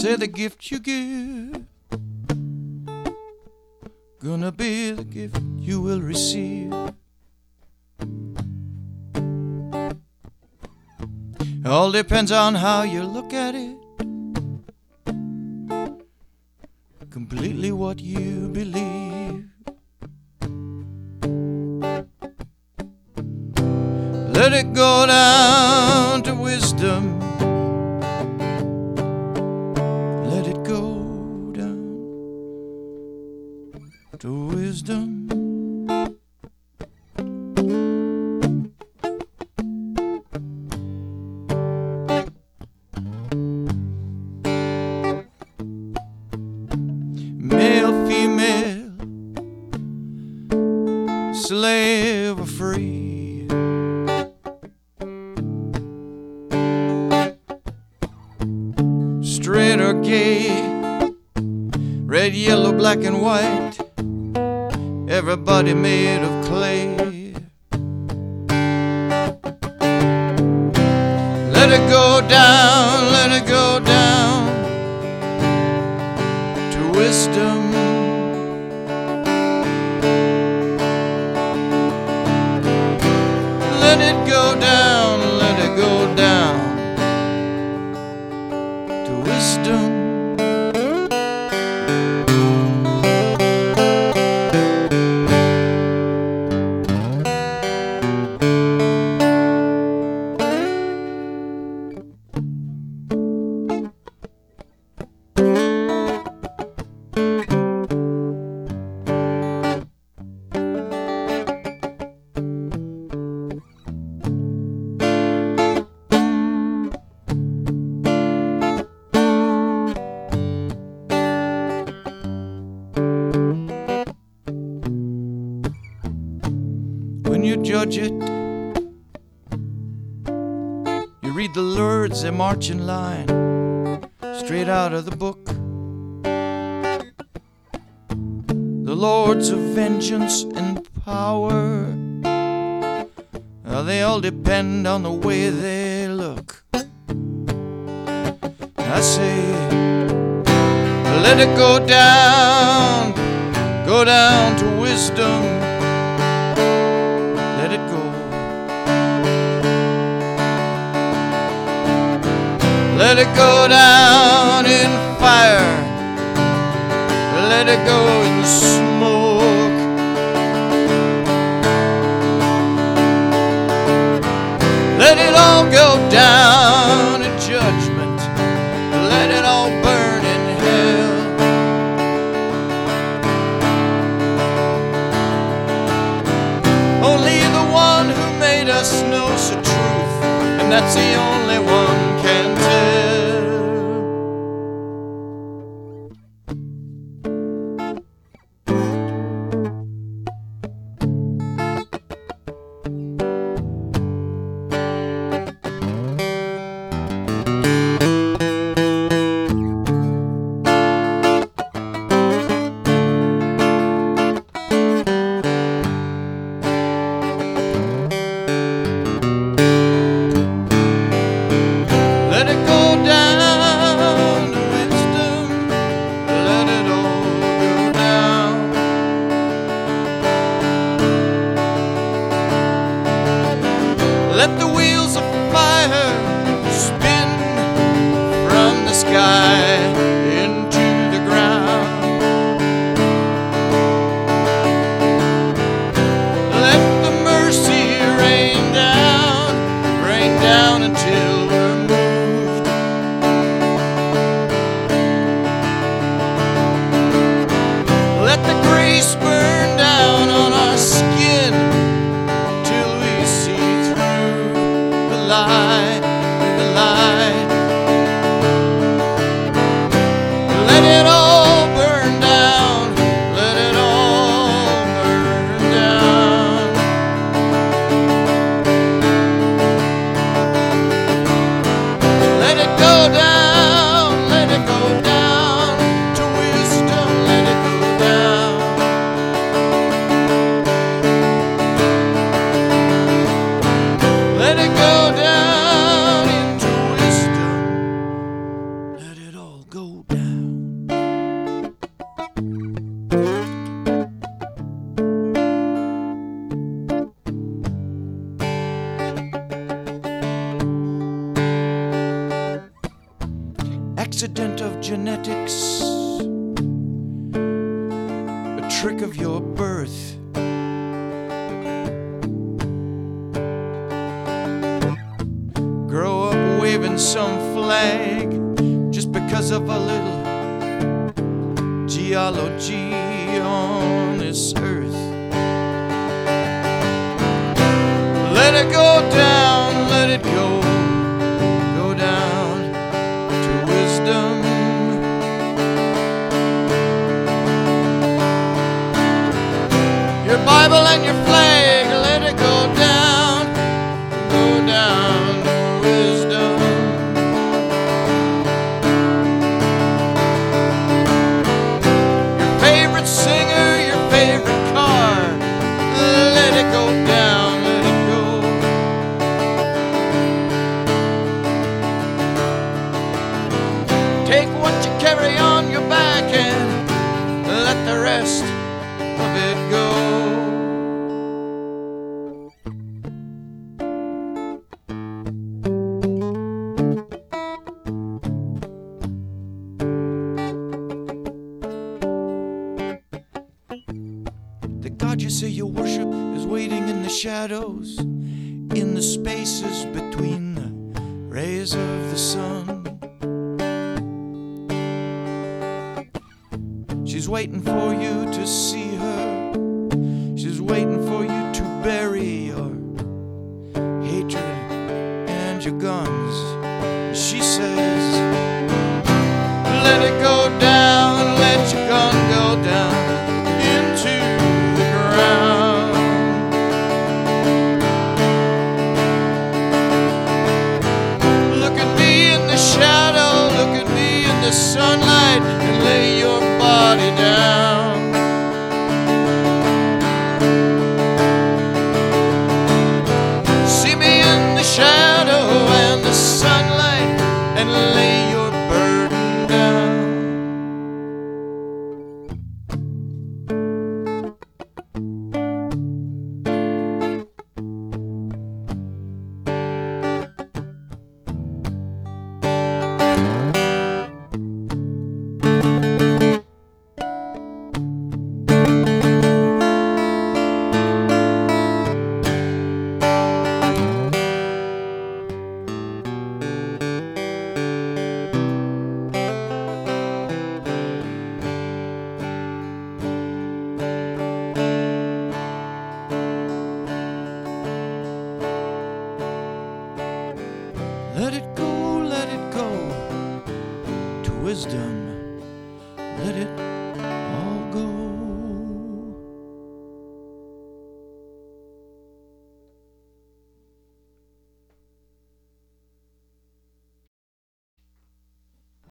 say the gift you give gonna be the gift you will receive. All depends on how you look at it, completely what you believe. Let it go down to wisdom. Let it go down to wisdom. Male, female, slave or free, straight or gay, red, yellow, black and white, everybody made of clay. Let it go down, let it go down to wisdom. Let it go down, let it go down to wisdom. When you judge it, you read the words they march in line, straight out of the book. The lords of vengeance and power, they all depend on the way they look. I say, let it go down to wisdom. Let it go. Let it go down in fire. Let it go in smoke. Let it all go down in judgment. Let it all burn in hell. Only the one who made us knows the truth, and that's the only one can tell. accident of genetics, a trick of your birth. Grow up waving some flag just because of a little geology on this earth. Let it go down, let it go down to wisdom. Your Bible and your flag, let it go down to wisdom. Your favorite singer, your favorite car, let it go down, let it go. Take what you carry on your back and let the rest of it go. The God you say you worship is waiting in the shadows, in the spaces between the rays of the sun. She's waiting for you to see her. She's waiting for you to bury your hatred and your guns. She says, let it go down, let your gun go down into the ground. Look at me in the shadow, look at me in the sunlight, and lay your body down. See me in the shadow and the sunlight, and lay your burden down. Let it go to wisdom.